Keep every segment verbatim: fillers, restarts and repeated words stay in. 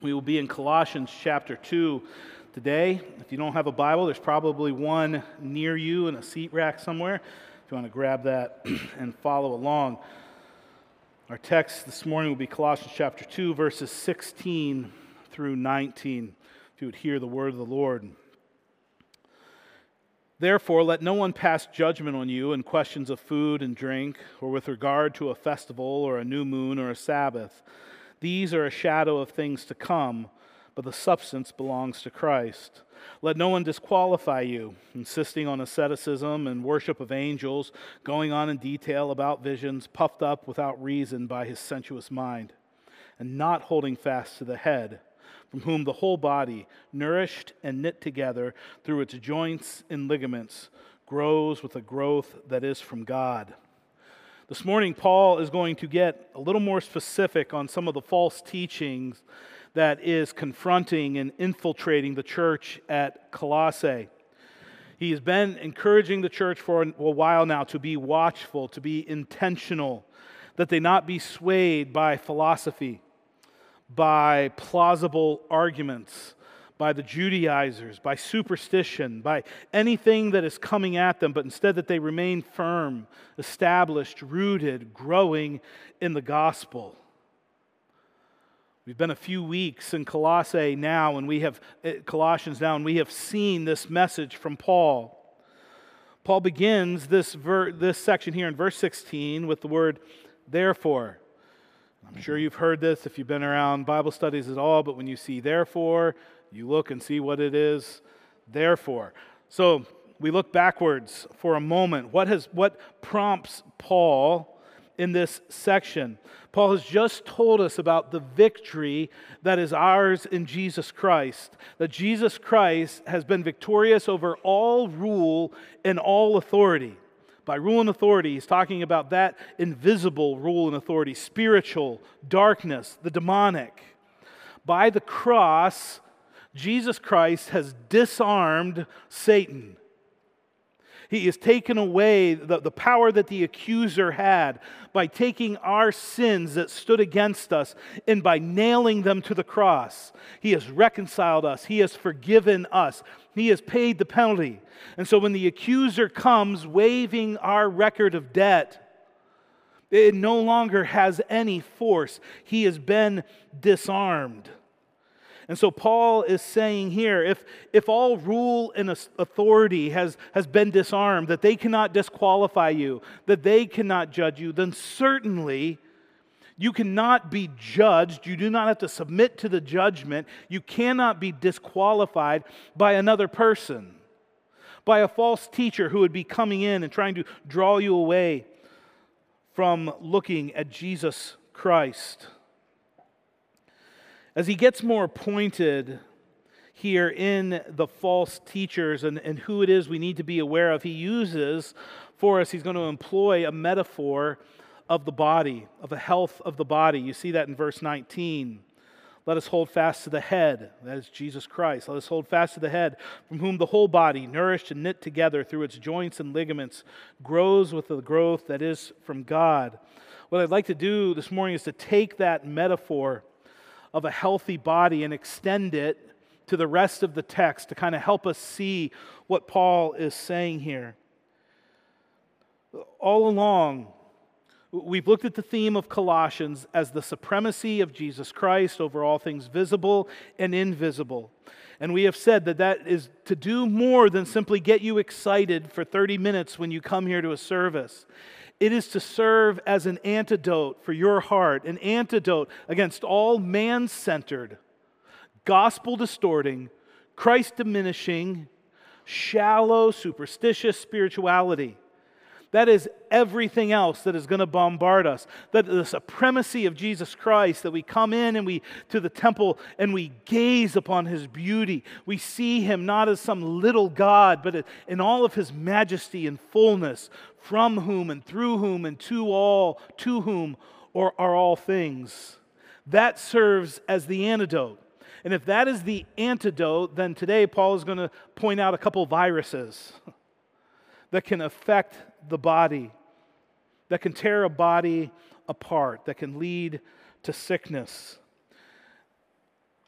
We will be in Colossians chapter two today. If you don't have a Bible, there's probably one near you in a seat rack somewhere. If you want to grab that and follow along. Our text this morning will be Colossians chapter two, verses sixteen through nineteen. If you would hear the word of the Lord. Therefore, let no one pass judgment on you in questions of food and drink, or with regard to a festival, or a new moon, or a Sabbath. These are a shadow of things to come, but the substance belongs to Christ. Let no one disqualify you, insisting on asceticism and worship of angels, going on in detail about visions, puffed up without reason by his sensuous mind, and not holding fast to the head, from whom the whole body, nourished and knit together through its joints and ligaments, grows with a growth that is from God. This morning, Paul is going to get a little more specific on some of the false teachings that is confronting and infiltrating the church at Colossae. He has been encouraging the church for a while now to be watchful, to be intentional, that they not be swayed by philosophy, by plausible arguments, by the Judaizers, by superstition, by anything that is coming at them, but instead that they remain firm, established, rooted, growing in the gospel. We've been a few weeks in Colossae now, and we have Colossians now, and we have seen this message from Paul. Paul begins this ver- this section here in verse sixteen with the word "therefore." I'm sure you've heard this if you've been around Bible studies at all, but when you see "therefore," you look and see what it is. Therefore. So we look backwards for a moment. What has what prompts Paul in this section? Paul has just told us about the victory that is ours in Jesus Christ. That Jesus Christ has been victorious over all rule and all authority. By rule and authority, he's talking about that invisible rule and authority, spiritual, darkness, the demonic. By the cross, Jesus Christ has disarmed Satan. He has taken away the, the power that the accuser had by taking our sins that stood against us and by nailing them to the cross. He has reconciled us. He has forgiven us. He has paid the penalty. And so when the accuser comes waiving our record of debt, it no longer has any force. He has been disarmed. And so Paul is saying here, if, if all rule and authority has, has been disarmed, that they cannot disqualify you, that they cannot judge you, then certainly you cannot be judged. You do not have to submit to the judgment. You cannot be disqualified by another person, by a false teacher who would be coming in and trying to draw you away from looking at Jesus Christ. As he gets more pointed here in the false teachers and, and who it is we need to be aware of, he uses for us, he's going to employ a metaphor of the body, of the health of the body. You see that in verse nineteen. Let us hold fast to the head, that is Jesus Christ. Let us hold fast to the head, from whom the whole body, nourished and knit together through its joints and ligaments, grows with the growth that is from God. What I'd like to do this morning is to take that metaphor of a healthy body and extend it to the rest of the text to kind of help us see what Paul is saying here. All along, we've looked at the theme of Colossians as the supremacy of Jesus Christ over all things visible and invisible. And we have said that that is to do more than simply get you excited for thirty minutes when you come here to a service. It is to serve as an antidote for your heart, an antidote against all man-centered, gospel-distorting, Christ-diminishing, shallow, superstitious spirituality. That is everything else that is going to bombard us. That the supremacy of Jesus Christ, that we come in and we to the temple and we gaze upon His beauty. We see Him not as some little God, but in all of His majesty and fullness, from whom and through whom and to all, to whom are, are all things. That serves as the antidote. And if that is the antidote, then today Paul is going to point out a couple viruses that can affect the body, that can tear a body apart, that can lead to sickness.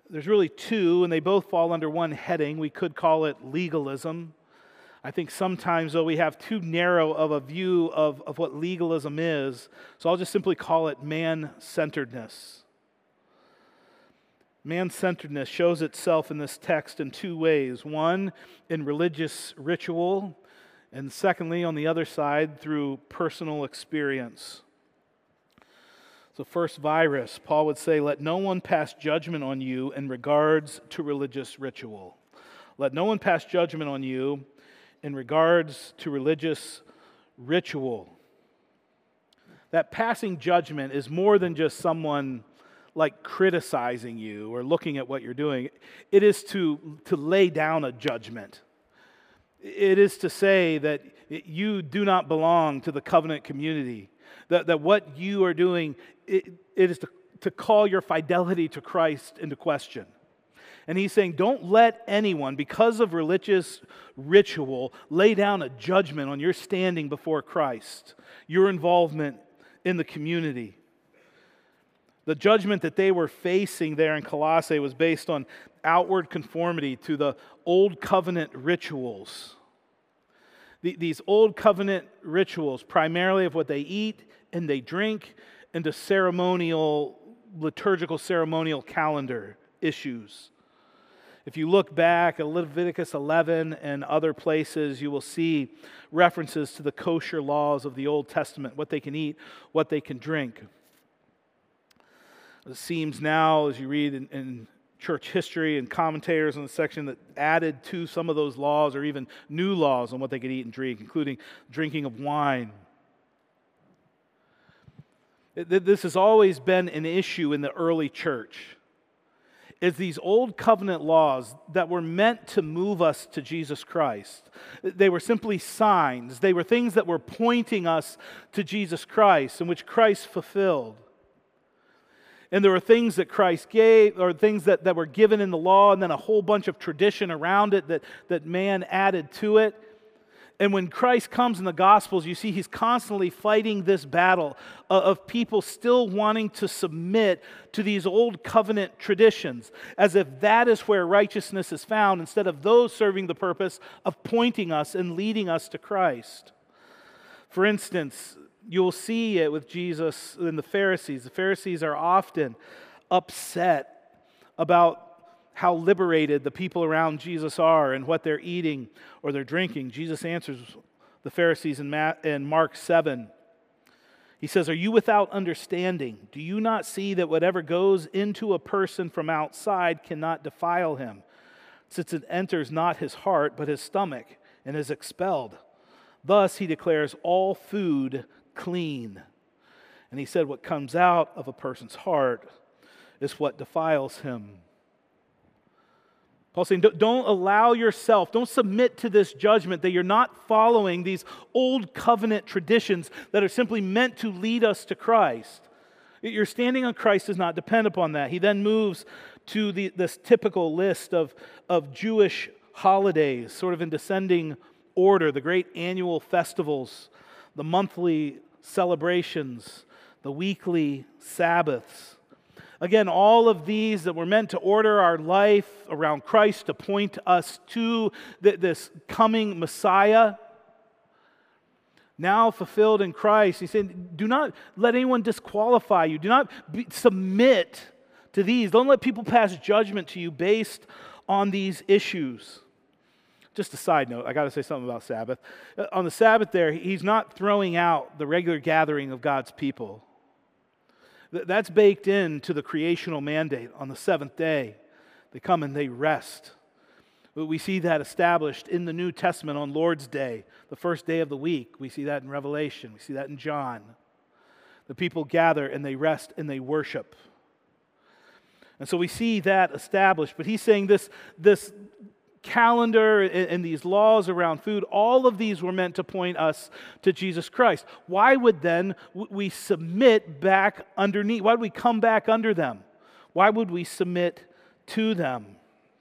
there's really two, and they both fall under one heading. We could call it legalism. I think sometimes, though, we have too narrow of a view of, of what legalism is, so I'll just simply call it man-centeredness. Man-centeredness shows itself in this text in two ways. One, in religious ritual, and secondly, on the other side, through personal experience. So first virus, Paul would say, let no one pass judgment on you in regards to religious ritual. Let no one pass judgment on you in regards to religious ritual. That passing judgment is more than just someone like criticizing you or looking at what you're doing. It is to, to lay down a judgment. It is to say that you do not belong to the covenant community, that, that what you are doing, it, it is to, to call your fidelity to Christ into question. And he's saying, don't let anyone, because of religious ritual, lay down a judgment on your standing before Christ, your involvement in the community. The judgment that they were facing there in Colossae was based on outward conformity to the old covenant rituals. The, these old covenant rituals, primarily of what they eat and they drink, and to ceremonial, liturgical ceremonial calendar issues. If you look back at Leviticus eleven and other places, you will see references to the kosher laws of the Old Testament, what they can eat, what they can drink. It seems now, as you read in, in church history and commentators in the section, that added to some of those laws or even new laws on what they could eat and drink, including drinking of wine. This has always been an issue in the early church. Is these old covenant laws that were meant to move us to Jesus Christ. They were simply signs. They were things that were pointing us to Jesus Christ, and which Christ fulfilled. And there were things that Christ gave, or things that, that were given in the law, and then a whole bunch of tradition around it that, that man added to it. And when Christ comes in the Gospels, you see he's constantly fighting this battle of people still wanting to submit to these old covenant traditions, as if that is where righteousness is found, instead of those serving the purpose of pointing us and leading us to Christ. For instance, you'll see it with Jesus and the Pharisees. The Pharisees are often upset about how liberated the people around Jesus are and what they're eating or they're drinking. Jesus answers the Pharisees in Mark seven. He says, "Are you without understanding? Do you not see that whatever goes into a person from outside cannot defile him, since it enters not his heart but his stomach and is expelled? Thus he declares all food clean. And he said, what comes out of a person's heart is what defiles him." Paul's saying, don't allow yourself, don't submit to this judgment that you're not following these old covenant traditions that are simply meant to lead us to Christ. Your standing on Christ does not depend upon that. He then moves to the, this typical list of, of Jewish holidays, sort of in descending order, the great annual festivals, the monthly celebrations, the weekly Sabbaths. Again, all of these that were meant to order our life around Christ, to point us to this coming Messiah, now fulfilled in Christ. He's saying, do not let anyone disqualify you. Do not be, submit to these. Don't let people pass judgment to you based on these issues. Just a side note, I got to say something about Sabbath. On the Sabbath there, he's not throwing out the regular gathering of God's people. That's baked into the creational mandate. On the seventh day, they come and they rest. We see that established in the New Testament on Lord's Day, the first day of the week. We see that in Revelation. We see that in John. The people gather and they rest and they worship. And so we see that established. But he's saying this, this calendar and these laws around food, all of these were meant to point us to Jesus Christ. Why would then we submit back underneath? Why would we come back under them? Why would we submit to them?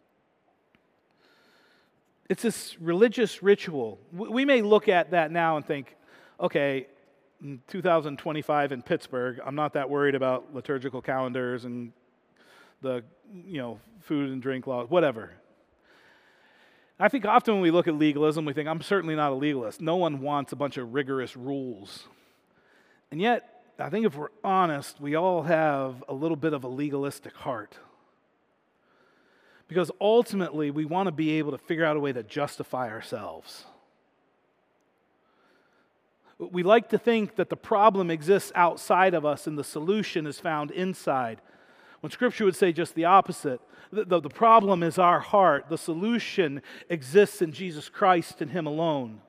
It's this religious ritual. We may look at that now and think, okay, in two thousand twenty-five in Pittsburgh, I'm not that worried about liturgical calendars and the, you know, food and drink laws, whatever. I think often when we look at legalism, we think, I'm certainly not a legalist. No one wants a bunch of rigorous rules. And yet, I think if we're honest, we all have a little bit of a legalistic heart. Because ultimately, we want to be able to figure out a way to justify ourselves. We like to think that the problem exists outside of us and the solution is found inside. When Scripture would say just the opposite. The, the, the problem is our heart. The solution exists in Jesus Christ and Him alone.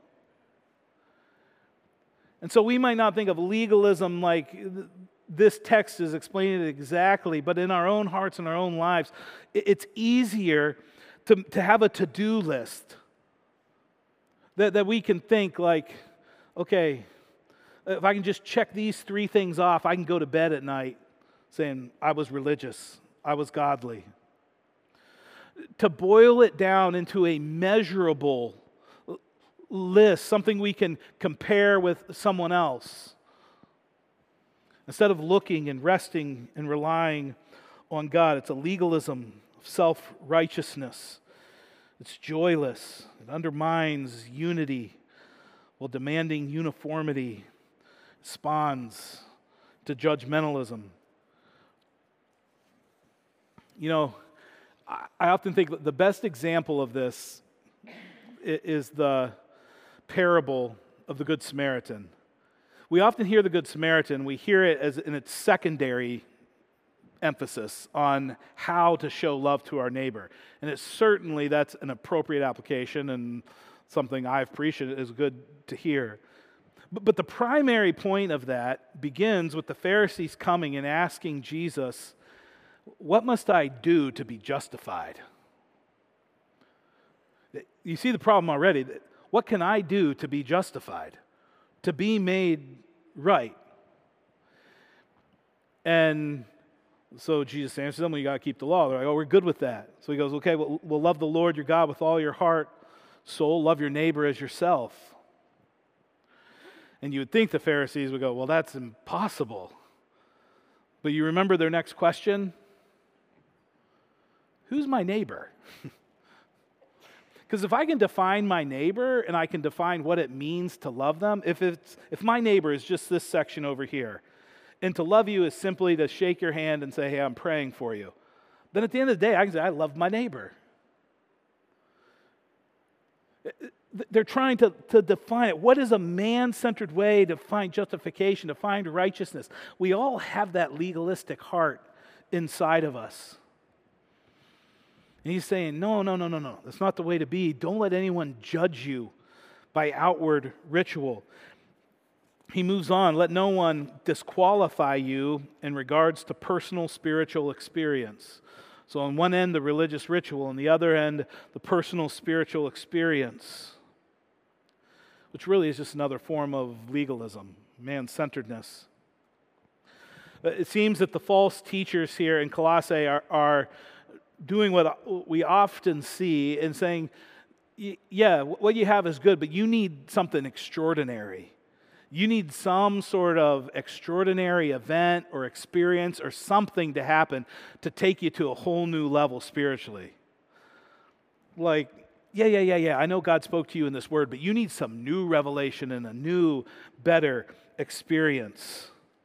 And so we might not think of legalism like this text is explaining it exactly, but in our own hearts and our own lives, it's easier to, to have a to-do list that, that we can think like, okay, if I can just check these three things off, I can go to bed at night saying, I was religious, I was godly. To boil it down into a measurable list, something we can compare with someone else. Instead of looking and resting and relying on God, it's a legalism of self-righteousness. It's joyless. It undermines unity while demanding uniformity. It spawns to judgmentalism. You know, I often think that the best example of this is the parable of the Good Samaritan. We often hear the Good Samaritan, we hear it as in its secondary emphasis on how to show love to our neighbor. And it's certainly that's an appropriate application and something I've preached is good to hear. But, but the primary point of that begins with the Pharisees coming and asking Jesus, what must I do to be justified? You see the problem already. What can I do to be justified? To be made right? And so Jesus answers them, well, you got to keep the law. They're like, oh, we're good with that. So he goes, okay, well, we'll love the Lord your God with all your heart, soul, love your neighbor as yourself. And you would think the Pharisees would go, well, that's impossible. But you remember their next question? Who's my neighbor? Because if I can define my neighbor and I can define what it means to love them, if it's if my neighbor is just this section over here, and to love you is simply to shake your hand and say, hey, I'm praying for you, then at the end of the day, I can say, I love my neighbor. They're trying to, to define it. What is a man-centered way to find justification, to find righteousness? We all have that legalistic heart inside of us. And he's saying, no, no, no, no, no. That's not the way to be. Don't let anyone judge you by outward ritual. He moves on. Let no one disqualify you in regards to personal spiritual experience. So on one end, the religious ritual. On the other end, the personal spiritual experience, which really is just another form of legalism, man-centeredness. It seems that the false teachers here in Colossae are, are doing what we often see and saying, yeah, what you have is good, but you need something extraordinary. You need some sort of extraordinary event or experience or something to happen to take you to a whole new level spiritually. Like, yeah, yeah, yeah, yeah, I know God spoke to you in this word, but you need some new revelation and a new, better experience.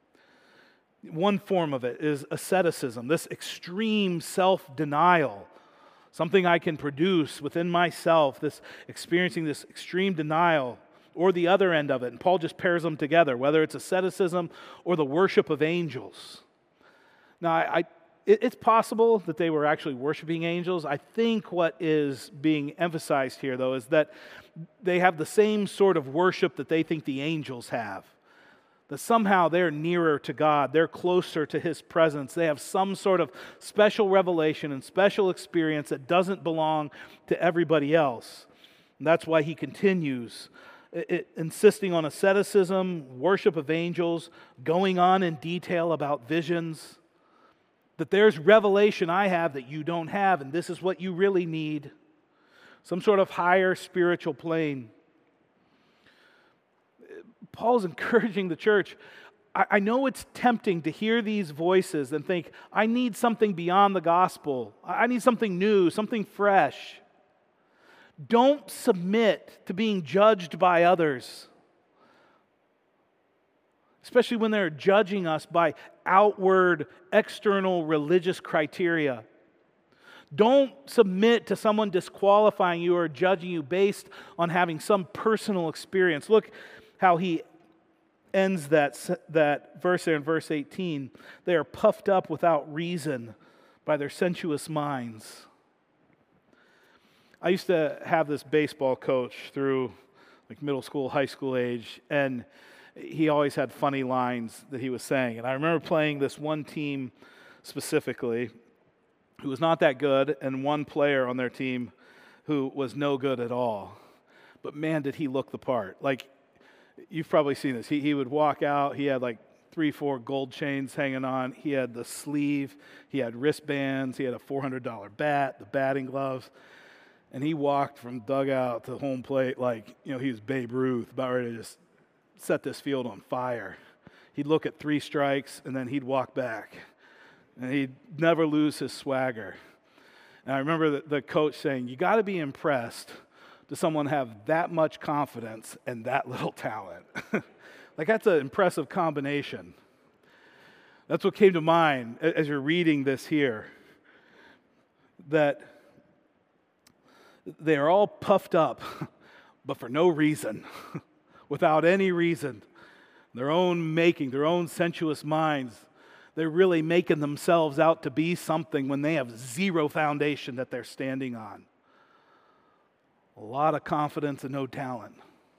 One form of it is asceticism, this extreme self-denial, something I can produce within myself, this experiencing this extreme denial, or the other end of it. And Paul just pairs them together, whether it's asceticism or the worship of angels. Now, I, I, it, it's possible that they were actually worshiping angels. I think what is being emphasized here, though, is that they have the same sort of worship that they think the angels have. That somehow they're nearer to God, they're closer to His presence, they have some sort of special revelation and special experience that doesn't belong to everybody else. And that's why he continues, it, it, insisting on asceticism, worship of angels, going on in detail about visions, that there's revelation I have that you don't have, and this is what you really need. Some sort of higher spiritual plane. Paul's encouraging the church, I, I know it's tempting to hear these voices and think, I need something beyond the gospel. I need something new, something fresh. Don't submit to being judged by others, especially when they're judging us by outward, external religious criteria. Don't submit to someone disqualifying you or judging you based on having some personal experience. Look how he ends that, that verse there in verse eighteen. They are puffed up without reason by their sensuous minds. I used to have this baseball coach through like middle school, high school age, and he always had funny lines that he was saying. And I remember playing this one team specifically who was not that good, and one player on their team who was no good at all. But man, did he look the part. Like, you've probably seen this. He, he would walk out, he had like three, four gold chains hanging on. He had the sleeve, he had wristbands, he had a four hundred dollars bat, the batting gloves. And he walked from dugout to home plate like, you know, he was Babe Ruth, about ready to just set this field on fire. He'd look at three strikes, and then he'd walk back. And he'd never lose his swagger. And I remember the, the coach saying, you got to be impressed to someone have that much confidence and that little talent. Like, that's an impressive combination. That's what came to mind as you're reading this here. That they are all puffed up, but for no reason, without any reason. Their own making, their own sensuous minds. They're really making themselves out to be something when they have zero foundation that they're standing on. A lot of confidence and no talent.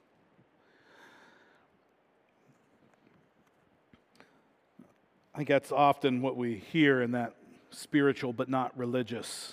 I think that's often what we hear in that spiritual but not religious.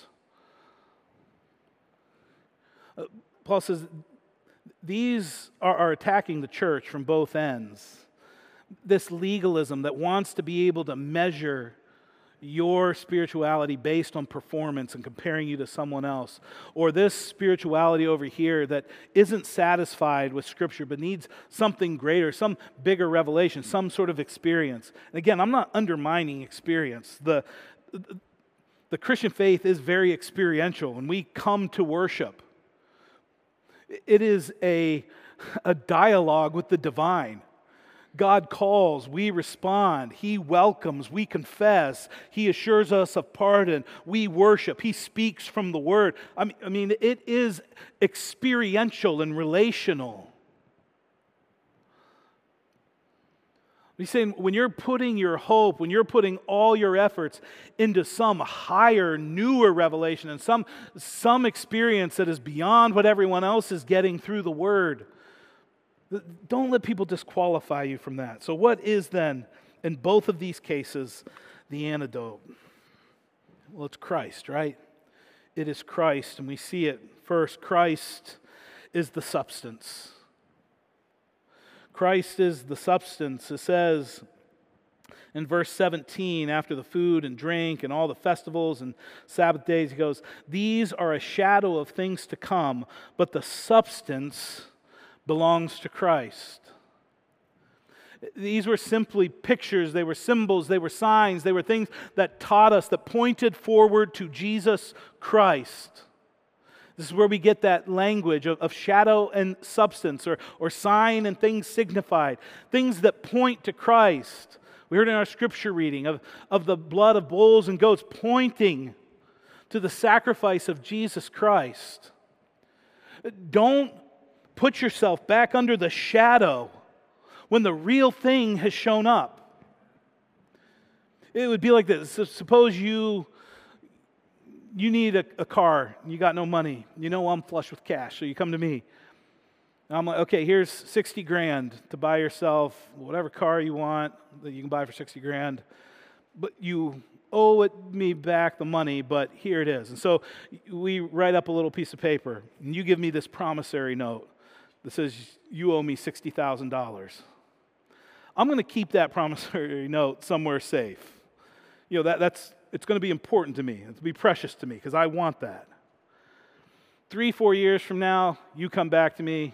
Uh, Paul says these are, are attacking the church from both ends. This legalism that wants to be able to measure your spirituality based on performance and comparing you to someone else. Or this spirituality over here that isn't satisfied with Scripture but needs something greater, some bigger revelation, some sort of experience. And again, I'm not undermining experience. The, the Christian faith is very experiential. When we come to worship, it is a, a dialogue with the divine. God calls, we respond, He welcomes, we confess, He assures us of pardon, we worship, He speaks from the Word. I mean, I mean, it is experiential and relational. He's saying when you're putting your hope, when you're putting all your efforts into some higher, newer revelation and some, some experience that is beyond what everyone else is getting through the Word, don't let people disqualify you from that. So what is then, in both of these cases, the antidote? Well, it's Christ, right? It is Christ, and we see it first. Christ is the substance. Christ is the substance. It says in verse seventeen, after the food and drink and all the festivals and Sabbath days, he goes, these are a shadow of things to come, but the substance belongs to Christ. These were simply pictures, they were symbols, they were signs, they were things that taught us, that pointed forward to Jesus Christ. This is where we get that language of, of shadow and substance, or, or sign and things signified, things that point to Christ. We heard in our scripture reading of, of the blood of bulls and goats pointing to the sacrifice of Jesus Christ. Don't put yourself back under the shadow when the real thing has shown up. It would be like this. So suppose you you need a, a car, you got no money. You know I'm flush with cash, so you come to me. And I'm like, okay, here's sixty grand to buy yourself whatever car you want that you can buy for sixty grand. But you owe it me back the money, but here it is. And so we write up a little piece of paper, and you give me this promissory note that says you owe me sixty thousand dollars. I'm going to keep that promissory note somewhere safe. You know, that, that's it's going to be important to me. It'll be precious to me because I want that. Three, four years from now, you come back to me,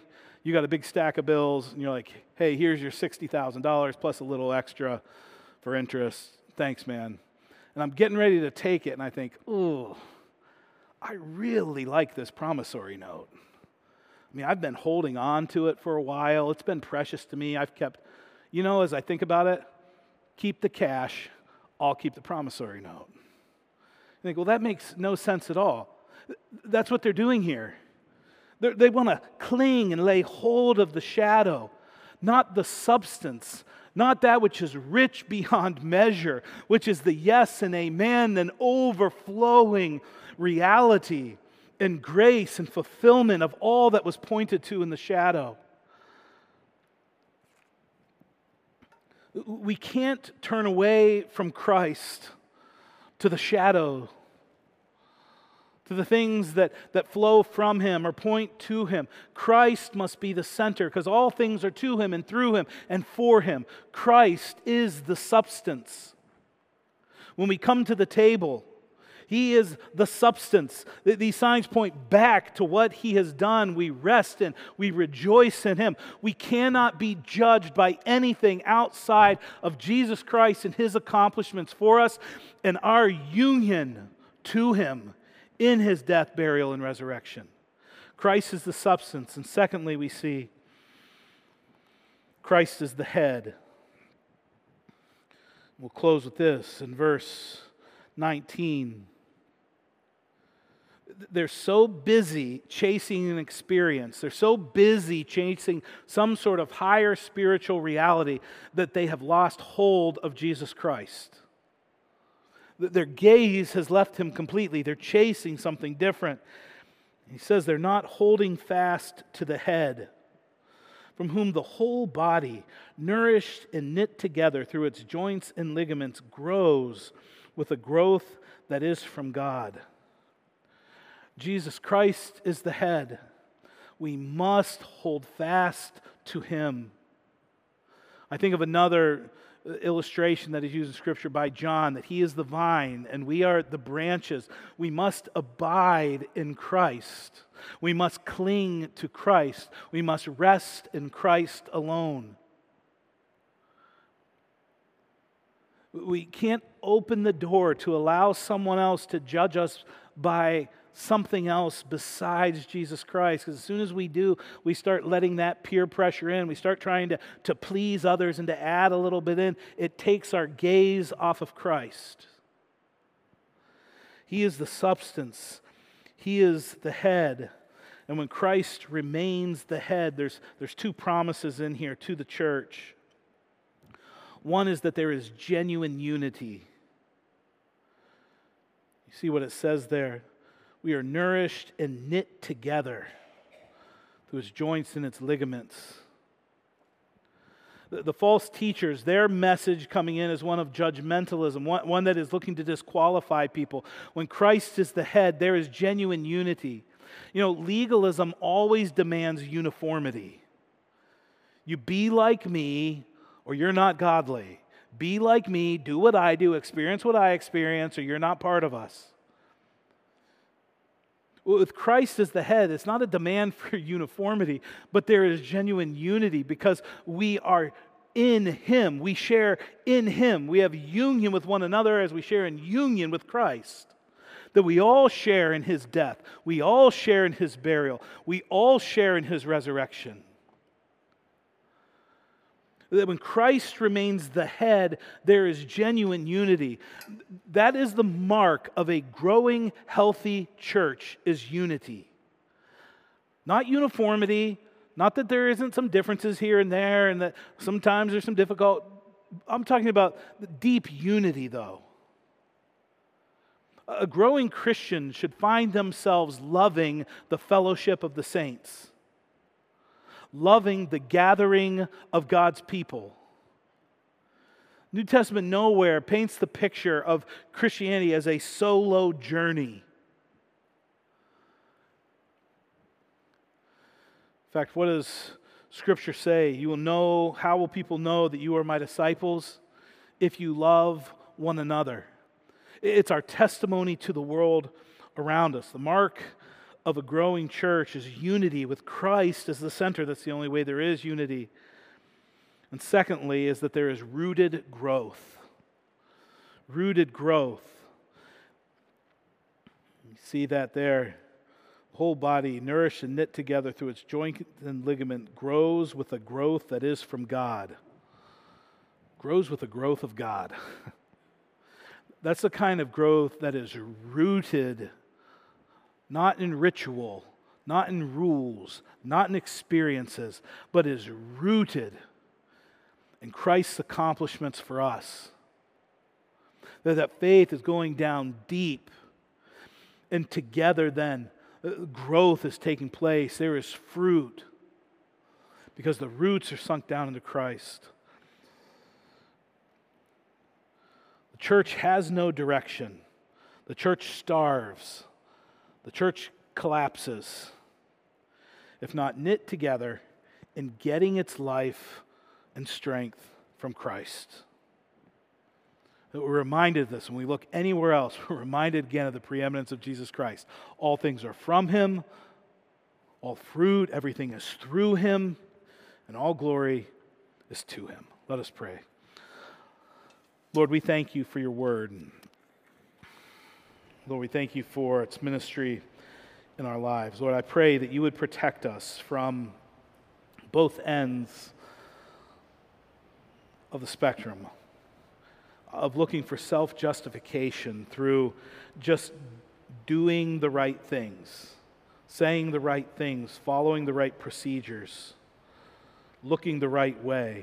you got a big stack of bills, and you're like, hey, here's your sixty thousand dollars plus a little extra for interest. Thanks, man. And I'm getting ready to take it, and I think, ooh, I really like this promissory note. I mean, I've been holding on to it for a while. It's been precious to me. I've kept, you know, as I think about it, keep the cash, I'll keep the promissory note. You think, well, that makes no sense at all. That's what they're doing here. They're, they want to cling and lay hold of the shadow, not the substance, not that which is rich beyond measure, which is the yes and amen and overflowing reality and grace and fulfillment of all that was pointed to in the shadow. We can't turn away from Christ to the shadow, to the things that, that flow from Him or point to Him. Christ must be the center because all things are to Him and through Him and for Him. Christ is the substance. When we come to the table, He is the substance. These signs point back to what He has done. We rest in, we rejoice in Him. We cannot be judged by anything outside of Jesus Christ and His accomplishments for us and our union to Him in His death, burial, and resurrection. Christ is the substance. And secondly, we see Christ is the head. We'll close with this in verse nineteen. They're so busy chasing an experience. They're so busy chasing some sort of higher spiritual reality that they have lost hold of Jesus Christ. Their gaze has left Him completely. They're chasing something different. He says they're not holding fast to the head, from whom the whole body, nourished and knit together through its joints and ligaments, grows with a growth that is from God. Jesus Christ is the head. We must hold fast to Him. I think of another illustration that is used in Scripture by John, that He is the vine and we are the branches. We must abide in Christ. We must cling to Christ. We must rest in Christ alone. We can't open the door to allow someone else to judge us by something else besides Jesus Christ. Because as soon as we do, we start letting that peer pressure in. We start trying to, to please others and to add a little bit in. It takes our gaze off of Christ. He is the substance. He is the head. And when Christ remains the head, there's, there's two promises in here to the church. One is that there is genuine unity. You see what it says there? We are nourished and knit together through its joints and its ligaments. The, the false teachers, their message coming in is one of judgmentalism, one, one that is looking to disqualify people. When Christ is the head, there is genuine unity. You know, legalism always demands uniformity. You be like me, or you're not godly. Be like me, do what I do, experience what I experience, or you're not part of us. With Christ as the head, it's not a demand for uniformity, but there is genuine unity because we are in Him. We share in Him. We have union with one another as we share in union with Christ. That we all share in His death. We all share in His burial. We all share in His resurrection. That when Christ remains the head, there is genuine unity. That is the mark of a growing, healthy church, is unity. Not uniformity, not that there isn't some differences here and there and that sometimes there's some difficult. I'm talking about deep unity, though. A growing Christian should find themselves loving the fellowship of the saints. Loving the gathering of God's people. New Testament nowhere paints the picture of Christianity as a solo journey. In fact, what does Scripture say? You will know, how will people know that you are my disciples? If you love one another. It's our testimony to the world around us. The mark of a growing church is unity with Christ as the center. That's the only way there is unity. And secondly, is that there is rooted growth. Rooted growth. You see that there. The whole body, nourished and knit together through its joint and ligament, grows with a growth that is from God. Grows with the growth of God. That's the kind of growth that is rooted not in ritual, not in rules, not in experiences, but is rooted in Christ's accomplishments for us. That that faith is going down deep, and together then growth is taking place. There is fruit because the roots are sunk down into Christ. The church has no direction. The church starves. The church collapses if not knit together in getting its life and strength from Christ. We're reminded of this when we look anywhere else. We're reminded again of the preeminence of Jesus Christ. All things are from Him, all fruit, everything is through Him, and all glory is to Him. Let us pray. Lord, we thank You for Your word. Lord, we thank You for its ministry in our lives. Lord, I pray that You would protect us from both ends of the spectrum of looking for self-justification through just doing the right things, saying the right things, following the right procedures, looking the right way.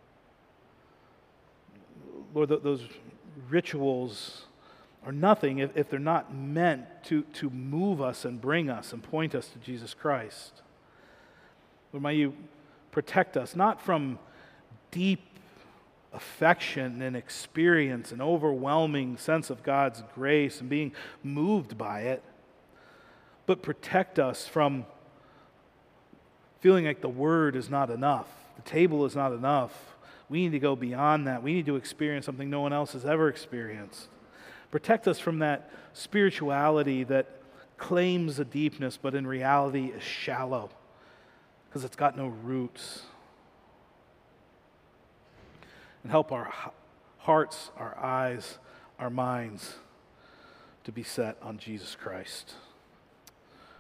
Lord, those rituals are nothing if, if they're not meant to, to move us and bring us and point us to Jesus Christ. Lord, may You protect us, not from deep affection and experience, an overwhelming sense of God's grace and being moved by it, but protect us from feeling like the word is not enough, the table is not enough. We need to go beyond that. We need to experience something no one else has ever experienced. Protect us from that spirituality that claims a deepness, but in reality is shallow because it's got no roots. And help our hearts, our eyes, our minds to be set on Jesus Christ.